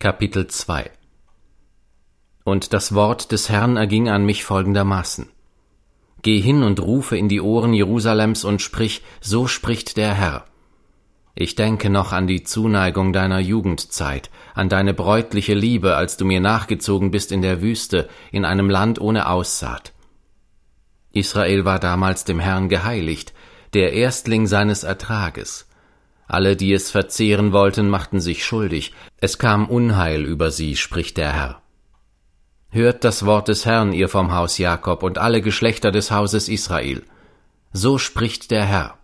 Kapitel 2 Und das Wort des Herrn erging an mich folgendermaßen: Geh hin und rufe in die Ohren Jerusalems und sprich, so spricht der Herr. Ich denke noch an die Zuneigung deiner Jugendzeit, an deine bräutliche Liebe, als du mir nachgezogen bist in der Wüste, in einem Land ohne Aussaat. Israel war damals dem Herrn geheiligt, der Erstling seines Ertrages. Alle, die es verzehren wollten, machten sich schuldig. Es kam Unheil über sie, spricht der Herr. Hört das Wort des Herrn, ihr vom Haus Jakob und alle Geschlechter des Hauses Israel. So spricht der Herr.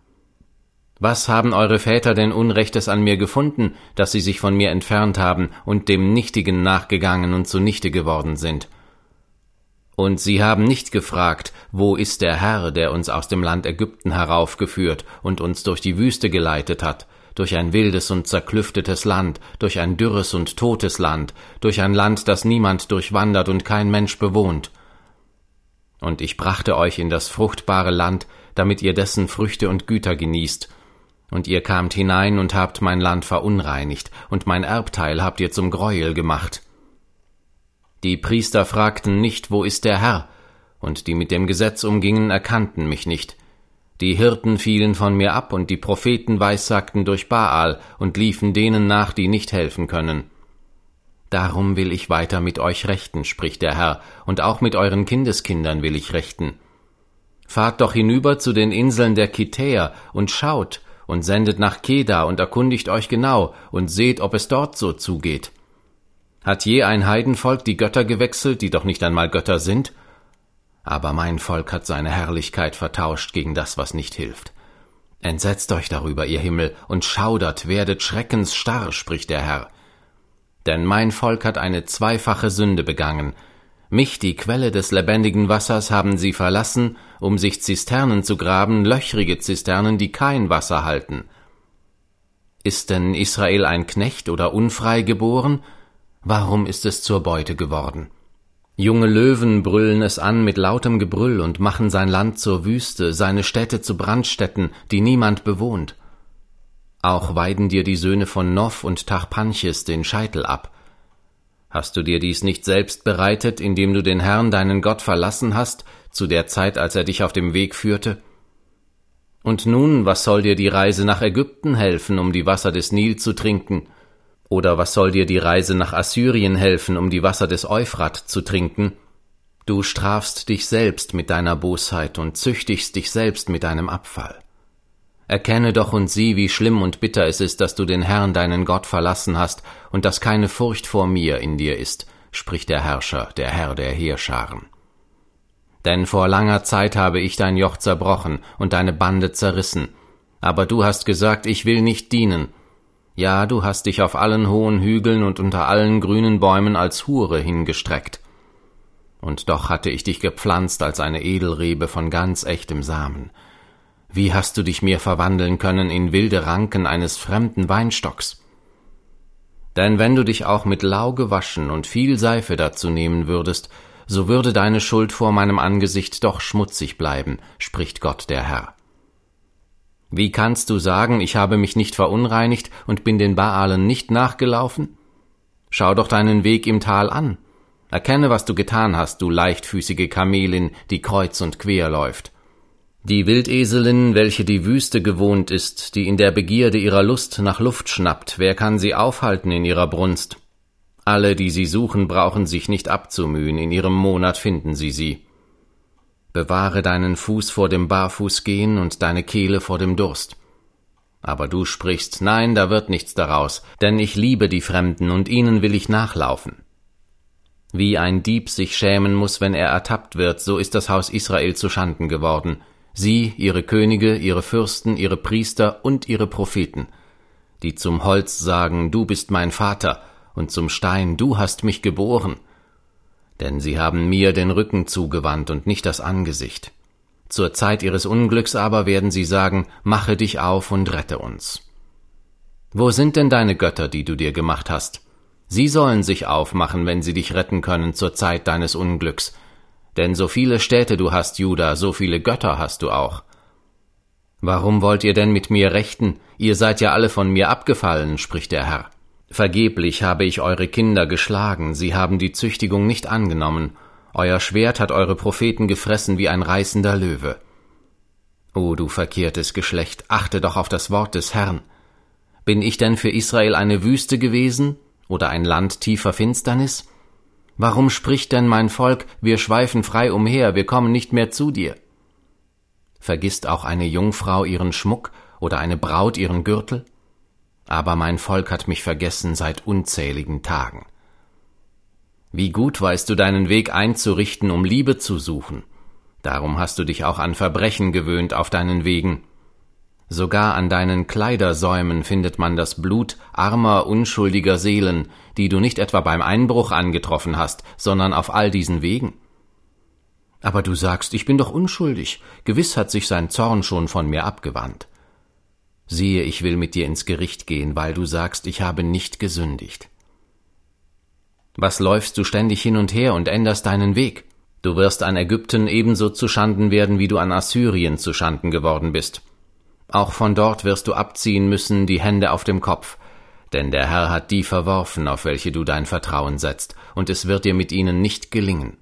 Was haben eure Väter denn Unrechtes an mir gefunden, dass sie sich von mir entfernt haben und dem Nichtigen nachgegangen und zunichte geworden sind? Und sie haben nicht gefragt, wo ist der Herr, der uns aus dem Land Ägypten heraufgeführt und uns durch die Wüste geleitet hat, durch ein wildes und zerklüftetes Land, durch ein dürres und totes Land, durch ein Land, das niemand durchwandert und kein Mensch bewohnt. Und ich brachte euch in das fruchtbare Land, damit ihr dessen Früchte und Güter genießt. Und ihr kamt hinein und habt mein Land verunreinigt, und mein Erbteil habt ihr zum Greuel gemacht. Die Priester fragten nicht, wo ist der Herr? Und die mit dem Gesetz umgingen, erkannten mich nicht. Die Hirten fielen von mir ab, und die Propheten weissagten durch Baal und liefen denen nach, die nicht helfen können. Darum will ich weiter mit euch rechten, spricht der Herr, und auch mit euren Kindeskindern will ich rechten. Fahrt doch hinüber zu den Inseln der Kitäer und schaut und sendet nach Kedar und erkundigt euch genau und seht, ob es dort so zugeht. Hat je ein Heidenvolk die Götter gewechselt, die doch nicht einmal Götter sind? Aber mein Volk hat seine Herrlichkeit vertauscht gegen das, was nicht hilft. Entsetzt euch darüber, ihr Himmel, und schaudert, werdet schreckensstarr, spricht der Herr. Denn mein Volk hat eine zweifache Sünde begangen. Mich, die Quelle des lebendigen Wassers, haben sie verlassen, um sich Zisternen zu graben, löchrige Zisternen, die kein Wasser halten. Ist denn Israel ein Knecht oder unfrei geboren? Warum ist es zur Beute geworden? Junge Löwen brüllen es an mit lautem Gebrüll und machen sein Land zur Wüste, seine Städte zu Brandstätten, die niemand bewohnt. Auch weiden dir die Söhne von Nof und Tachpanches den Scheitel ab. Hast du dir dies nicht selbst bereitet, indem du den Herrn, deinen Gott, verlassen hast, zu der Zeit, als er dich auf dem Weg führte? Und nun, was soll dir die Reise nach Ägypten helfen, um die Wasser des Nil zu trinken? Oder was soll dir die Reise nach Assyrien helfen, um die Wasser des Euphrat zu trinken? Du strafst dich selbst mit deiner Bosheit und züchtigst dich selbst mit deinem Abfall. Erkenne doch und sieh, wie schlimm und bitter es ist, dass du den Herrn, deinen Gott, verlassen hast und dass keine Furcht vor mir in dir ist, spricht der Herrscher, der Herr der Heerscharen. Denn vor langer Zeit habe ich dein Joch zerbrochen und deine Bande zerrissen, aber du hast gesagt, ich will nicht dienen. Ja, du hast dich auf allen hohen Hügeln und unter allen grünen Bäumen als Hure hingestreckt. Und doch hatte ich dich gepflanzt als eine Edelrebe von ganz echtem Samen. Wie hast du dich mir verwandeln können in wilde Ranken eines fremden Weinstocks? Denn wenn du dich auch mit Lauge waschen und viel Seife dazu nehmen würdest, so würde deine Schuld vor meinem Angesicht doch schmutzig bleiben, spricht Gott der Herr. Wie kannst du sagen, ich habe mich nicht verunreinigt und bin den Baalen nicht nachgelaufen? Schau doch deinen Weg im Tal an. Erkenne, was du getan hast, du leichtfüßige Kamelin, die kreuz und quer läuft. Die Wildeselin, welche die Wüste gewohnt ist, die in der Begierde ihrer Lust nach Luft schnappt, wer kann sie aufhalten in ihrer Brunst? Alle, die sie suchen, brauchen sich nicht abzumühen, in ihrem Monat finden sie sie. Bewahre deinen Fuß vor dem Barfußgehen und deine Kehle vor dem Durst. Aber du sprichst, nein, da wird nichts daraus, denn ich liebe die Fremden und ihnen will ich nachlaufen. Wie ein Dieb sich schämen muss, wenn er ertappt wird, so ist das Haus Israel zuschanden geworden. Sie, ihre Könige, ihre Fürsten, ihre Priester und ihre Propheten, die zum Holz sagen, du bist mein Vater, und zum Stein, du hast mich geboren. Denn sie haben mir den Rücken zugewandt und nicht das Angesicht. Zur Zeit ihres Unglücks aber werden sie sagen, mache dich auf und rette uns. Wo sind denn deine Götter, die du dir gemacht hast? Sie sollen sich aufmachen, wenn sie dich retten können zur Zeit deines Unglücks. Denn so viele Städte du hast, Juda, so viele Götter hast du auch. Warum wollt ihr denn mit mir rechten? Ihr seid ja alle von mir abgefallen, spricht der Herr. Vergeblich habe ich eure Kinder geschlagen, sie haben die Züchtigung nicht angenommen, euer Schwert hat eure Propheten gefressen wie ein reißender Löwe. O du verkehrtes Geschlecht, achte doch auf das Wort des Herrn. Bin ich denn für Israel eine Wüste gewesen oder ein Land tiefer Finsternis? Warum spricht denn mein Volk, wir schweifen frei umher, wir kommen nicht mehr zu dir? Vergisst auch eine Jungfrau ihren Schmuck oder eine Braut ihren Gürtel? Aber mein Volk hat mich vergessen seit unzähligen Tagen. Wie gut weißt du deinen Weg einzurichten, um Liebe zu suchen. Darum hast du dich auch an Verbrechen gewöhnt auf deinen Wegen. Sogar an deinen Kleidersäumen findet man das Blut armer, unschuldiger Seelen, die du nicht etwa beim Einbruch angetroffen hast, sondern auf all diesen Wegen. Aber du sagst, ich bin doch unschuldig, gewiss hat sich sein Zorn schon von mir abgewandt. Siehe, ich will mit dir ins Gericht gehen, weil du sagst, ich habe nicht gesündigt. Was läufst du ständig hin und her und änderst deinen Weg? Du wirst an Ägypten ebenso zuschanden werden, wie du an Assyrien zuschanden geworden bist. Auch von dort wirst du abziehen müssen, die Hände auf dem Kopf, denn der Herr hat die verworfen, auf welche du dein Vertrauen setzt, und es wird dir mit ihnen nicht gelingen.